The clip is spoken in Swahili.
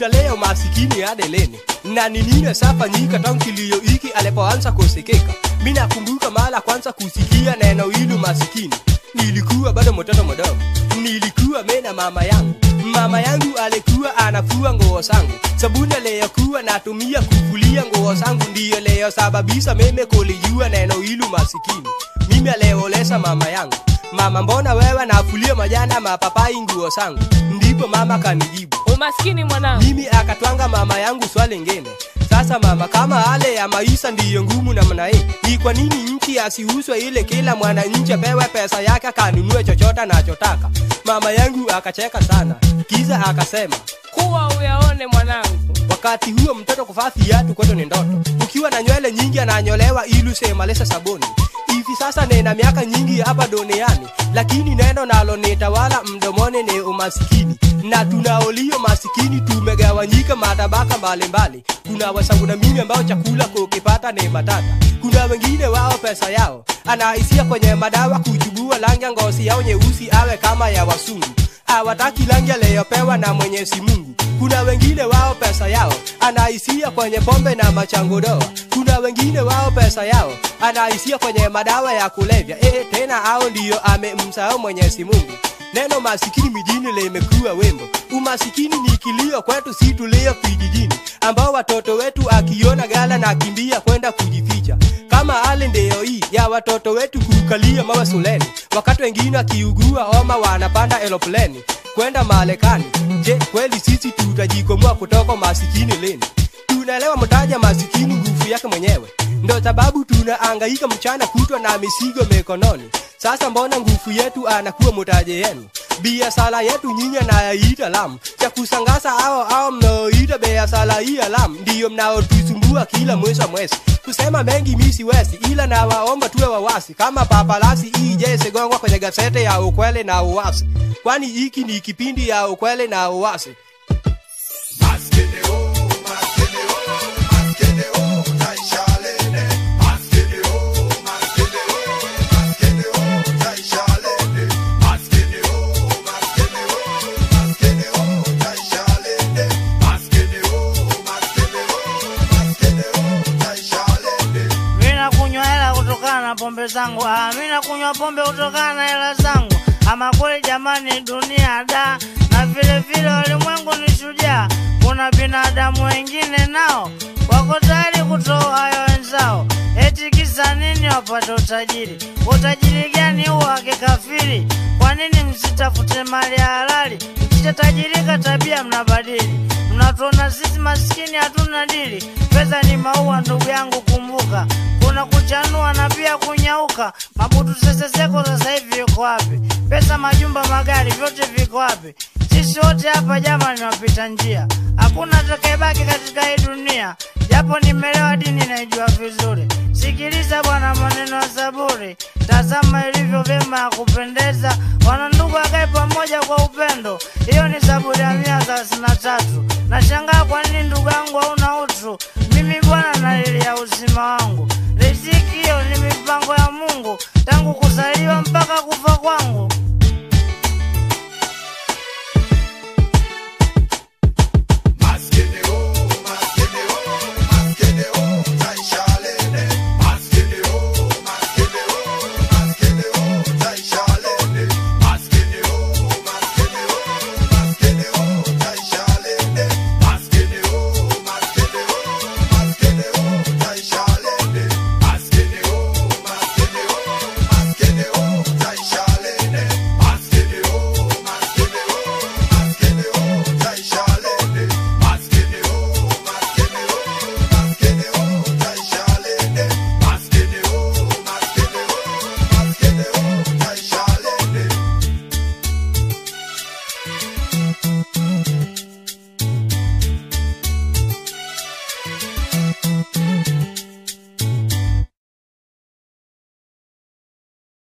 leo masikini adeleni. Na nini safanyika tangu kilio hiki alipoanza kusikika. Mimi nakumbuka mara kwanza kusikia neno hilo masikini. Nilikuwa bado mtoto mdogo. Nilikuwa mimi na mama yangu. Mama yangu alikuwa anafua nguo zangu. Sabuni aliyokuwa natumia kufulia nguo zangu ndiyo leo sababisha mimi kulijua neno hilo masikini. Mimi alioleza mama yangu, mama mbona wewe nafulia majana mapapai nguo zangu? Ndipo mama kanijibu, umaskini mwanangu. Mimi akatwanga mama yangu swali lingine. Sasa mama, kama hali ya maisha ndiyo ngumu namna hii, ni kwa nini nchi asiuzwe ile kila mwananchi apewe pesa yake kanunue chochote anachotaka? Mama yangu akacheka sana. Kiza akasema, kuwa uyaone mwanangu. Wakati huo mtoto kuvaa viatu kwetu ni ndoto. Ukiwa na nywele nyingi ananyolewa ili usemalesha sabuni. Hivi sasa nina miaka nyingi hapa duniani, lakini neno nalo nitawala mdomoni ni umasikini. Na tunaolio masikini tumegawanyika matabaka mbalimbali. Kuna wasangu na mimi ambao chakula kukipata ni matata. Kuna wengine wao pesa yao anaisia kwenye madawa kujibua rangi ngozi yao nyeusi awe kama ya wasungu. Hawataki rangi aliyopewa na Mwenyezi Mungu. Kuna wengine wao pesa yao anaisia kwenye pombe na machangodoa. Kuna wengine wao pesa yao anaisia kwenye madawa ya kulevya. Tena hao ndio amemsahau Mwenyezi Mungu. Neno masikini mijini limekuwa wimbo. Umasikini ni kilio kwetu si tulio kijijini, ambao watoto wetu akiona gala na kimbia kwenda kujificha. Kama hali ndio hii ya watoto wetu kukalia mawe shuleni, wakati wengine akiugua homa wanapanda aeroplane kwenda Marekani. Je, kweli sisi tutajikomboa kutoka masikini lini? Tunaelewa mtaja masikini nguvu yake mwenyewe. Ndio sababu tunahangaika mchana kutwa na misigo mikononi. Sasa mbona nguvu yetu anakuwa mtaje yenu? Biashara yetu nyinyi anaita lamu. Cha kusangaza hao mnaoita biashara hii lamu ndio mnaotusumbua kila mwezi. Kusema mengi mimi siwezi, ila na waomba tuwe wawasi kama papalasi hii Jesse Gongwa kwenye gazeti ya ukweli na uwasi. Kwani hiki ni kipindi ya ukweli na uwasi. Pombe zangu, mimi nakunywa pombe kutokana na hela zangu. Ama kweli jamani dunia da, na vile vile ulimwengu ni shujaa. Kuna binadamu wengine nao wako tayari kutoa hayo wenzao. Eti kisa nini wapate utajiri? Utajiri gani huo wa kikafiri? Kwa nini msitafute mali ya halali? Mkitajirika tabia mnabadili. Mnatuona sisi maskini hatuna dili. Pesa ni maua ndugu yangu, kumbuka. Kuna kuchanua na pia kunyauka. Mabutu seseseko sasa hivi yuko wapi? Pesa, majumba, magari vyote viko wapi? Sisi wote hapa jamani wapita njia. Hakuna atakayebaki katika hii dunia. Japo nimelewa dini naijua vizuri. Sikiliza bwana maneno ya Zaburi. Tazama ilivyo vyema ya kupendeza. Wana ndugu wakae pamoja kwa upendo. Hiyo ni Zaburi ya 133. Nashangaa kwa nini ndugu yangu hauna utu. Mimi bwana nalilia uzima wangu. Riziki hiyo ni mipango ya Mungu tangu kuzaliwa mpaka kufa kwangu.